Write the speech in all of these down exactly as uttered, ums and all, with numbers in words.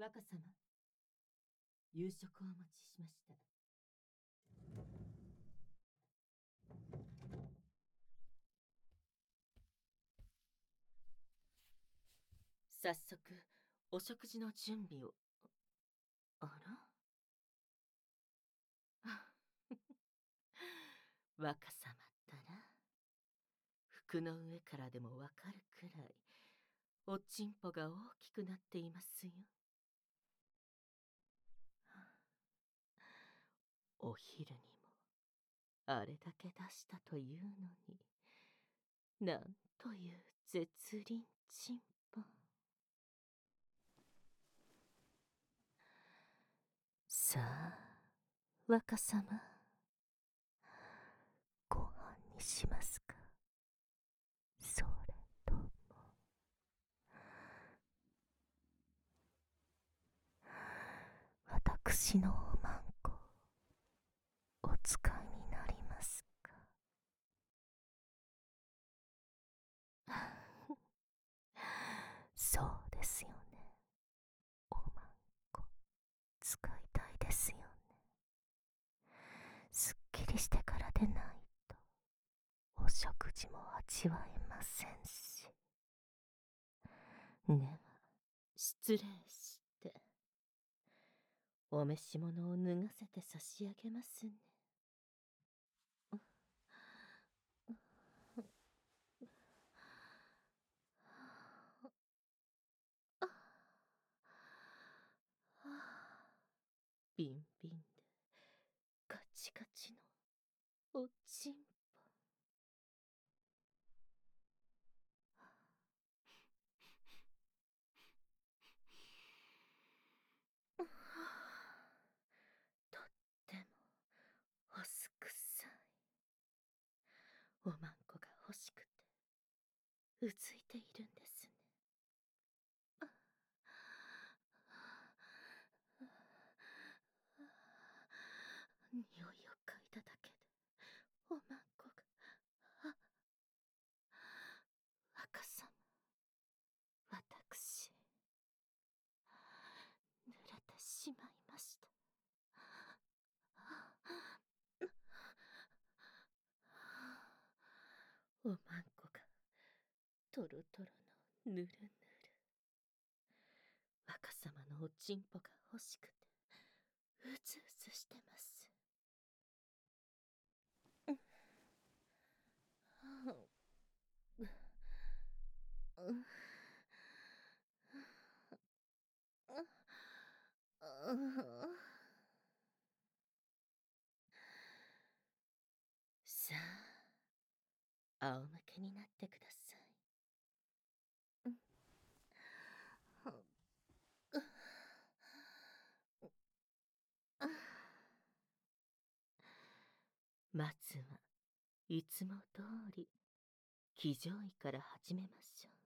若様、夕食をお持ちしました。早速お食事の準備を。あら若様ったら、服の上からでもわかるくらいおちんぽが大きくなっていますよ。お昼にもあれだけ出したというのに、なんという絶倫ちんぽ。さあ若様、ご飯にしますか、それとも私のおまんこお使いになりますか。そうですよね、おまんこ使いたいですよね。すっきりしてからでないとお食事も味わえませんし。では失礼して、お召し物を脱がせて差し上げますね。ビンビンでカチカチのおちんぽ。とってもほすくさい。おまんこが欲しくてうずいているんですね。匂いを嗅いだだけでおまんこが、あ、若様、私濡れてしまいました。おまんこがトロトロのぬるぬる。若様のおちんぽが欲しくてうずうずしてます。さあ、仰向けになってください。まずはいつも通り騎乗位から始めましょう。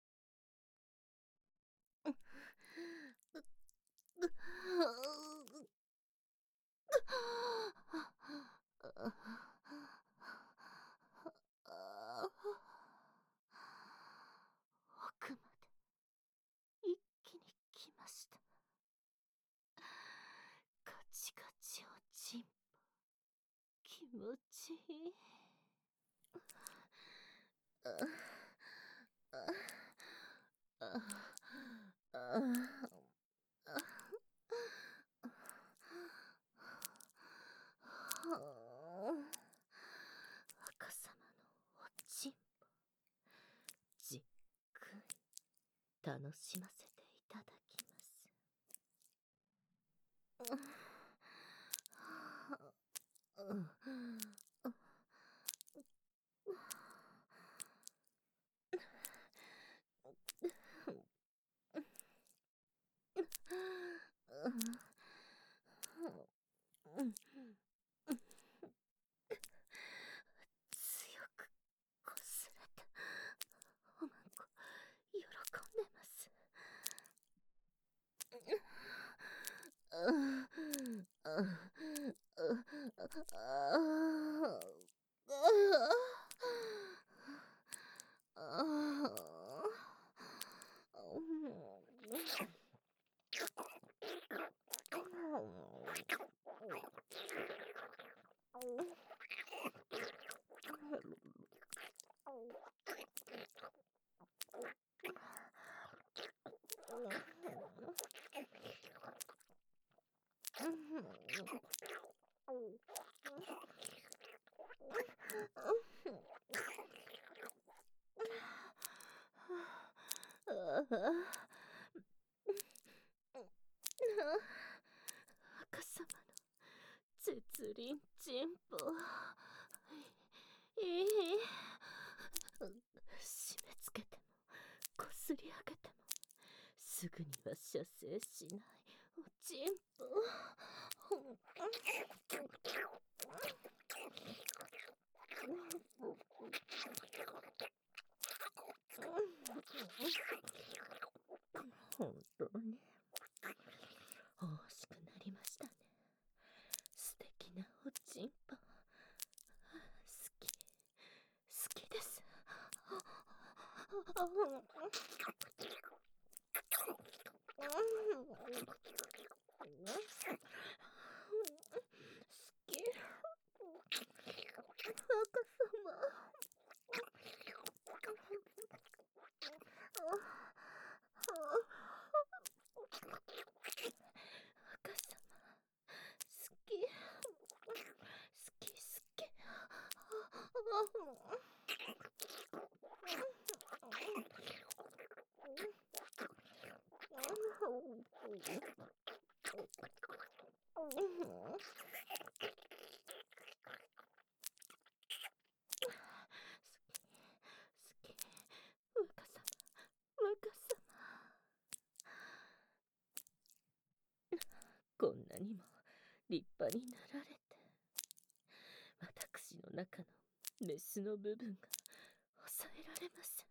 奥まで一気に来ました。カチカチおちんぽ気持ちいい。若様のおちんぽじっくり楽しませていただきます。強くこすれておまんこ喜んでます。 若様の絶倫進歩。いい。締め付けてもこすり上げてもすぐには射精しないおちんぽ。本当に欲しくなりましたね。素敵なおちんぽ。好き好きです。こんなにも立派になられて、私の中のメスの部分が抑えられません。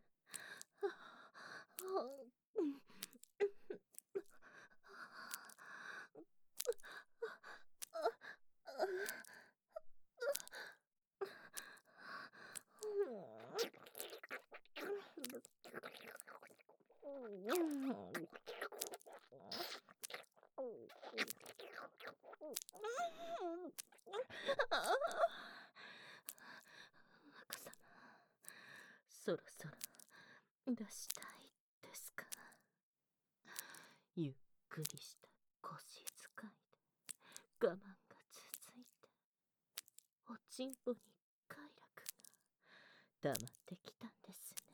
若様、そろそろ出したいですか。ゆっくりした腰使いで我慢が続いて、おちんぽに快楽が溜まってきたんですね。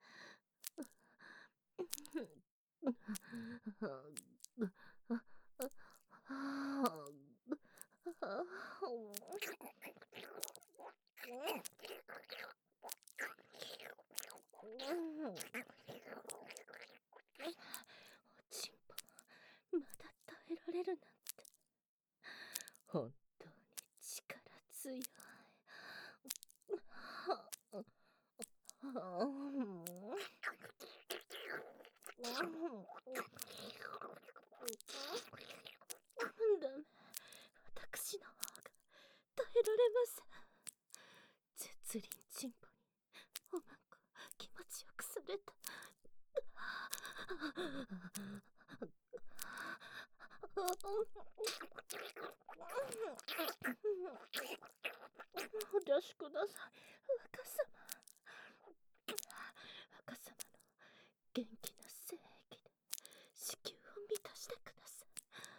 おちんぽまだ耐えられるなんて、本当に力強い。ダメ、私の方が耐えられません。絶倫チンポにおまんこ気持ちよくされた。お出しください、若様。若様の元気な精液で子宮を満たしてください。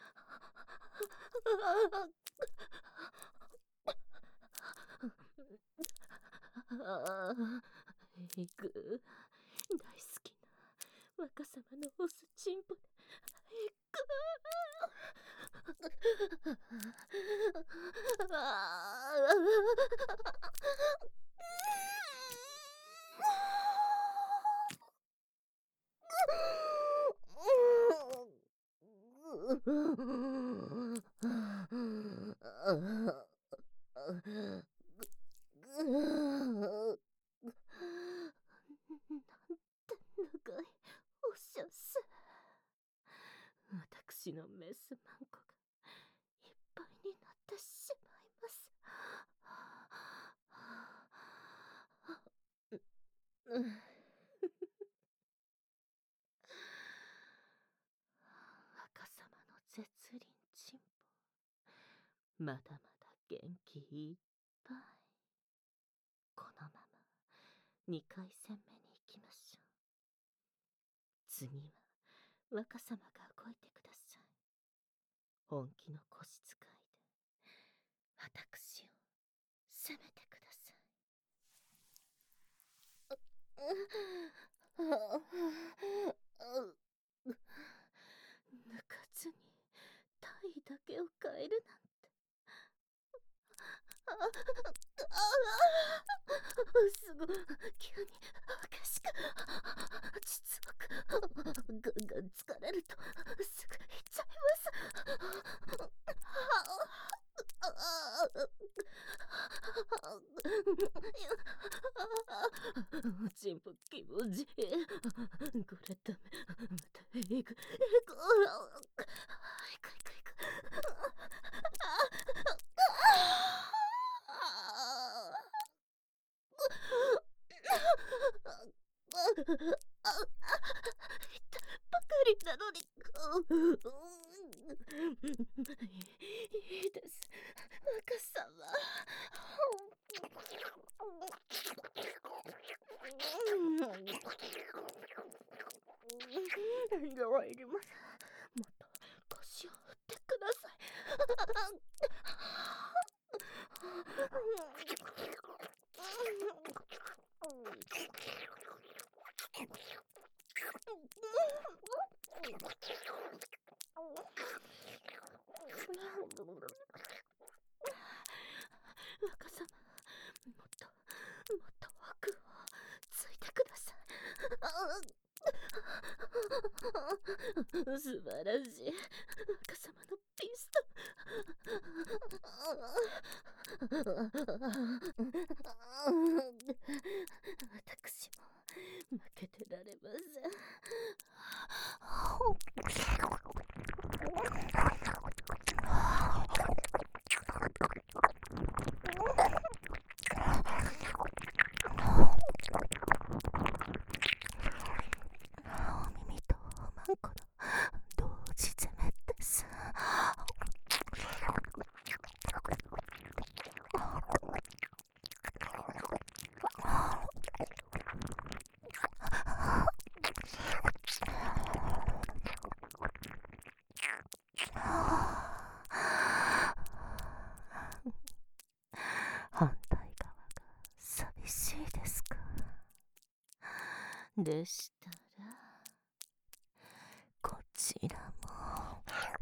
ああ、いく大好きな若様のオスチンポでいく。長いおしゃす。私のメスマンコがいっぱいになってしまいます。若様の絶倫チンポ、まだまだ元気いっぱい。このままにかい戦目に行きましょう。次は若様が動いてください。本気の腰使いで私を攻めてください。 すぐ急に激しく実はガンガン疲れるとすぐ行っちゃいます。チンポ気持ちいい。これダメ。また行く行く行く行く行く。ばかりなのに。いいです、若様。弱いります。もっと腰を振ってください。若様、もっともっと奥をついてください。素晴らしい、若様のピスト。私も負けてられません。お耳とマンコの同時攻めです。反対側が寂しいですか。でしたらこちらも。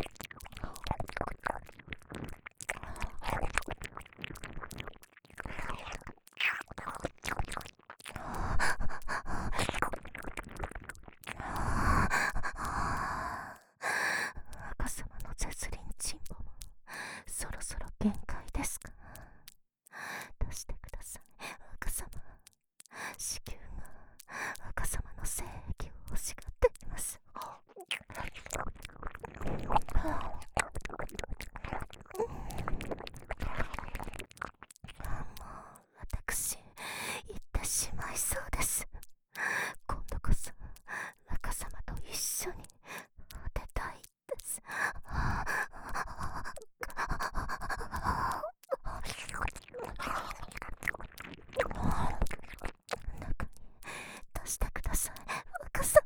若様の絶倫チンポもそろそろ限界ですか。出してください、若様。子宮が若様の精液を欲しがっています。もう私行ってしまいそうです。今度こそ若様と一緒に果てたいです。中に出してください、若様。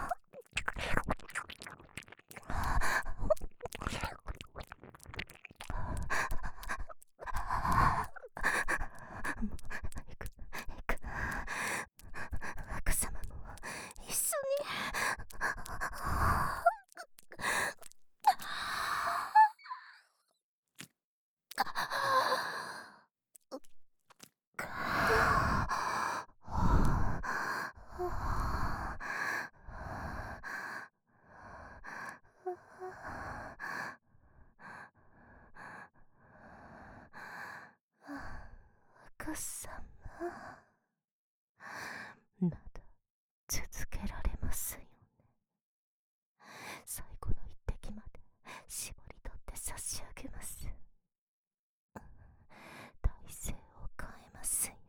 行く行く。若様も一緒に。若様、まだ続けられますよね。最後の一滴まで絞り取って差し上げます。体勢を変えますよ。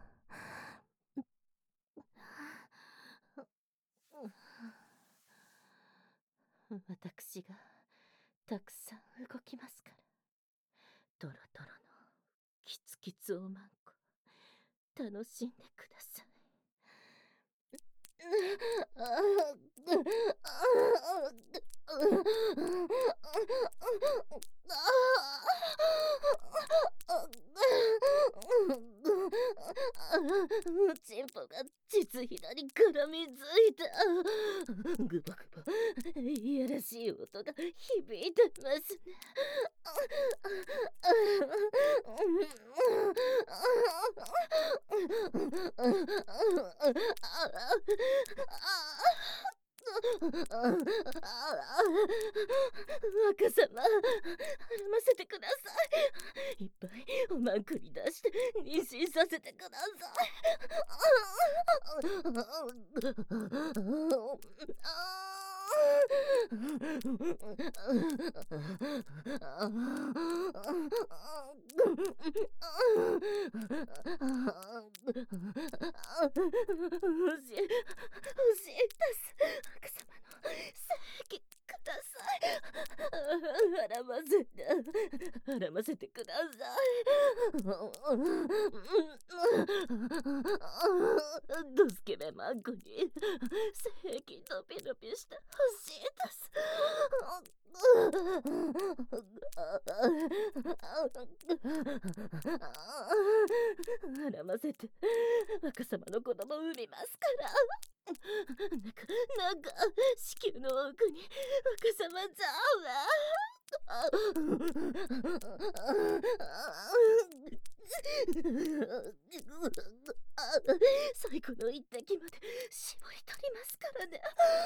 私がたくさん動きますから、ドロドロのキツキツおまんこ楽しんでください。チンポが膣ひだに絡みついた。 ぐばぐば、いやらしい音が響いてますね。若様、産ませてください。いっぱいおまんくり出して妊娠させてください。教え、教え出す。若様の精液ください。あらませて、あらませてください。ドスケベマンコに精液のびのびしてほしいです。あらませて若様の子供を産みますから。なんか、なんか、子宮の奥に若様ざわ。最後の一滴まで絞り取りますからね。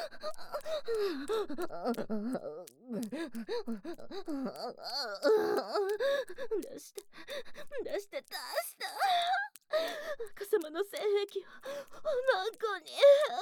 出して、出して、出して。若様の性癖をおまんこに。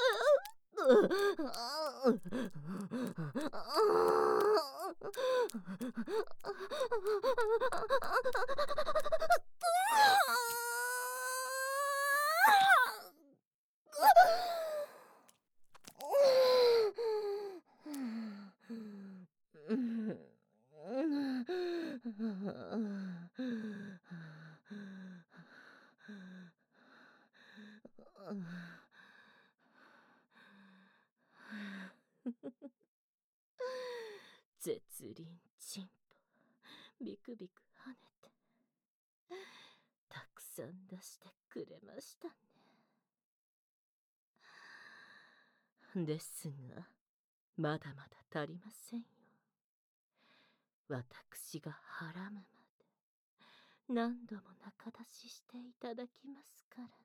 絶倫チンポ、ビクビク跳ねてたくさん出してくれましたね。ですがまだまだ足りませんよ。私がはらむまで何度も仲出ししていただきますからね。